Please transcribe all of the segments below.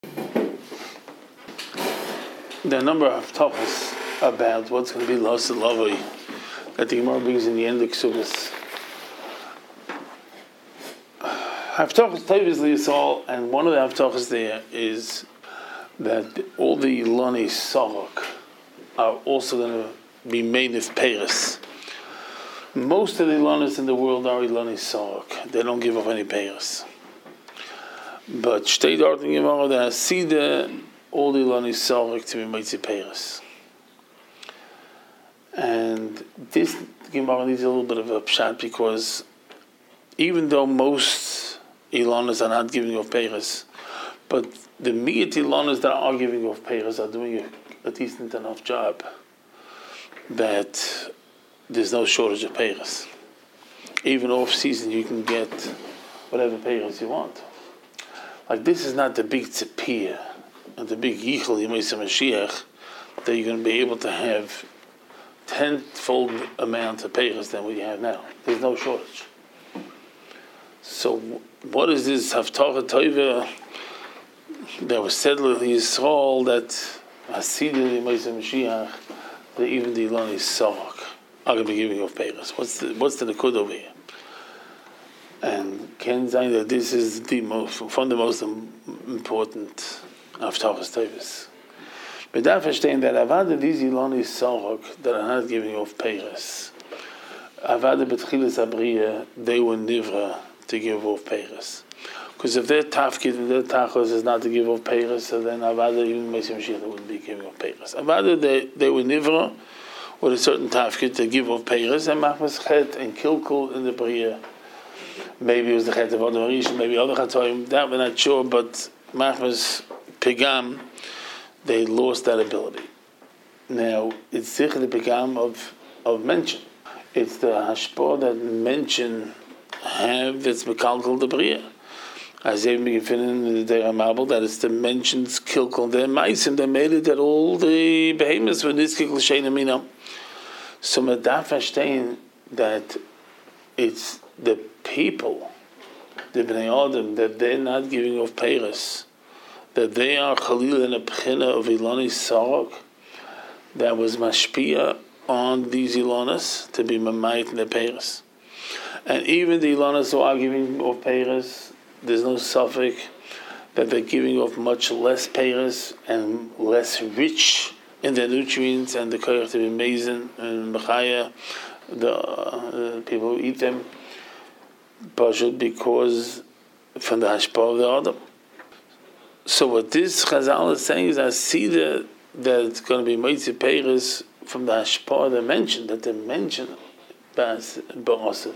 There are a number of topics about what's going to be lost in Lavoi that the Gemara brings in the end of Ksubas. Haftachas Tevis Liyisol, and one of the Haftachas there is that all the Ilani Sarok are also going to be made of Peiris. Most of the Ilanis in the world are Ilani Sarok. They don't give up any Peiris. But Shtei Dort in Gemara, that Asida, all the Ilani Sarok to be made of Peiris. And this Gemara needs a little bit of a pshat, because even though most Ilanas are not giving off Peiris, but the Miyat Ilanas that are giving off Peiris are doing a decent enough job that there's no shortage of Peiris. Even off season you can get whatever Peiris you want. Like, this is not the big tzipiyah and the big yichel Yemei Mashiach that you're going to be able to have tenfold amount of Peiris than what you have now. There's no shortage. So what is this Haftarah Toiva that was said to Yisrael that Hasidim Yemei Mashiach, that even the Ilani Sarok are going to be giving off Peiris? What's the Nekud over here? And Ken saying that this is the most important Haftarahs Toivas. But that verstehen that Avada these Ilani Sarok that are not giving off Peiris, Avada Betchilas Abriya, they were nivra to give off Peiris. Because if their tafkid and their tachos is not to give off Peiris, so then Avada, even Mesiam Mashiach, wouldn't be giving off Peiris. Avada, they were nivra with a certain tafkid to give off Peiris, and Machmas Chet and Kilkul in the Briya. Maybe it was the Chet of Adam Rishon, maybe other Chatoim, that we're not sure, but Machmas Pigam, they lost that ability. Now, it's Zich the Pigam of mention. It's the Hashpah that mention have that's Mekalkal the Briya. As they begin in the Deir HaMabel, that it's the mentions Kilkul, their Maisim, they made it that all the behemoths were this Kilkul Shein Amino. So Medaf Hashtein, that it's the people, the Bnei Adam, that they're not giving off Peiris, that they are Chalil and a Pchina of Ilani Sarok, that was Mashpia on these Ilanas to be Mamayit in the Peiris. And even the Ilanas who are giving off Peiris, there's no suffix that they're giving off much less Peiris and less rich in their nutrients and the koyach to be mazen and mechaya, the people who eat them, because from the hashpah of the Adam. So what this Chazal is saying is, I see that it's going to be Moitzi Peiris from the hashpah they mentioned, that they mention Ba'aseh.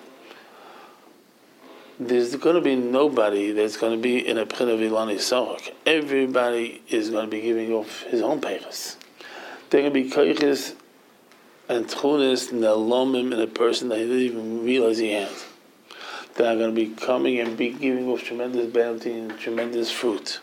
There's going to be nobody that's going to be in a prin of Ilani Sarok. Everybody is going to be giving off his own Peiris. They're going to be koiches and tchunis and alomim in a person that he didn't even realize he had. They are going to be coming and be giving off tremendous bounty and tremendous fruit.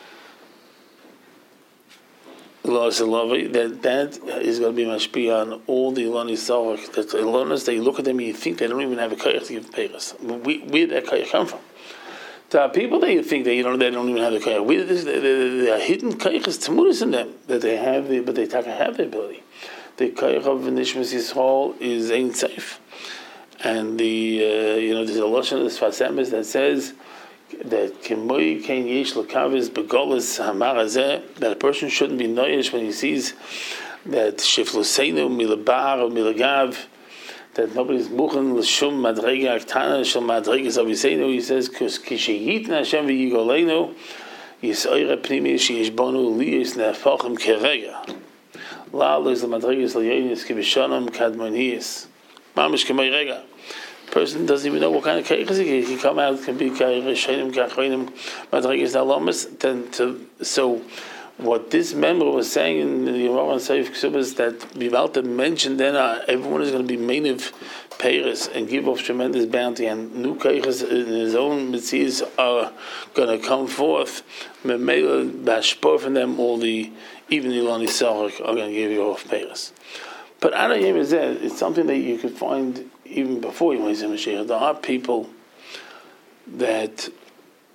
That is going to be mashpia on all the Ilani Sarok. That the Ilanis, they look at them and you think they don't even have a koich to give Peiris. Where did that koich come from? There are people that you think that they don't even have the koich. There are hidden koiches, temuris in them that they have, but they have the ability. The koich of Nishmas Yisrael is ain't safe, and there's a lashon of Sfas Emes that says that Kemoi Kein Yesh Lakavis Begolis Hamar Hazeh, that a person shouldn't be noyish when he sees that Shifluseinu Milabar or Milagav, that nobody's muchen l'shum madrega aktana shel madregas aviseinu. He says, "Kishayitna Hashem v'yigolenu yisoyre pnimi sheyishbonu liyis ne'afachim kerega la'alos l'madregas l'yenis kibishanam kadmoniyis mamish k'may rega." Person doesn't even know what kind of keiches he can come out, can be keiches kachreinim madregas alamas. So what this member was saying in the Yomar and Seif Ksubas is that Vivalta mentioned then everyone is going to be main of Peiris and give off tremendous bounty, and new keiches in his own mitzvahs are going to come forth. Memela bashpor from them, all the even the Ilani Sarok are going to give you off Peiris. But Adayim is there. It's something that you could find even before Yemei Mashiach. There are people that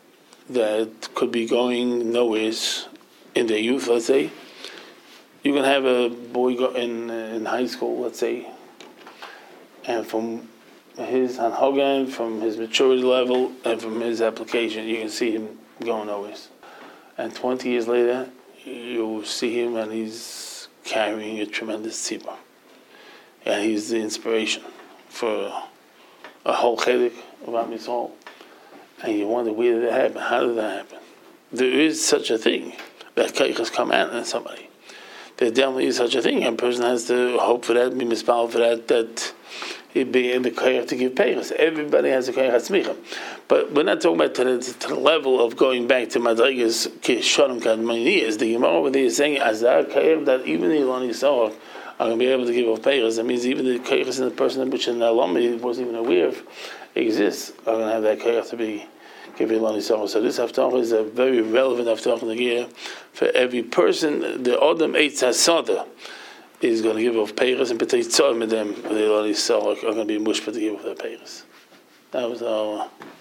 that could be going nowhere in their youth, let's say. You can have a boy in high school, let's say, and from his hanhogan, from his maturity level, and from his application, you can see him going nowhere. And 20 years later, you see him and he's carrying a tremendous tzibur. And he's the inspiration for a whole chedek of Am Yisrael. And you wonder, where did that happen? How did that happen? There is such a thing that keiches come out in somebody. There definitely is such a thing. A person has to hope for that, be mispal for that he'd be in the koyach to give peiros. Everybody has a koyach hatzmicha. But we're not talking about to the level of going back to madrigas kishonim kadmoniyas. The Gemara over there is saying, azar koyach, that even the Ilon Yisrael are going to be able to give off peiros. That means even the koyachs in the person which in the alumni wasn't even aware of exists are going to have that koyach to be giving Ilon Yisrael. So this haftarah is a very relevant haftarah in the year for every person. The Adam Eitz HaSada is going to give off peiros, and Petei Tzor with them, the Ilon Yisrael are going to be mushpah to give off their peiros. That was our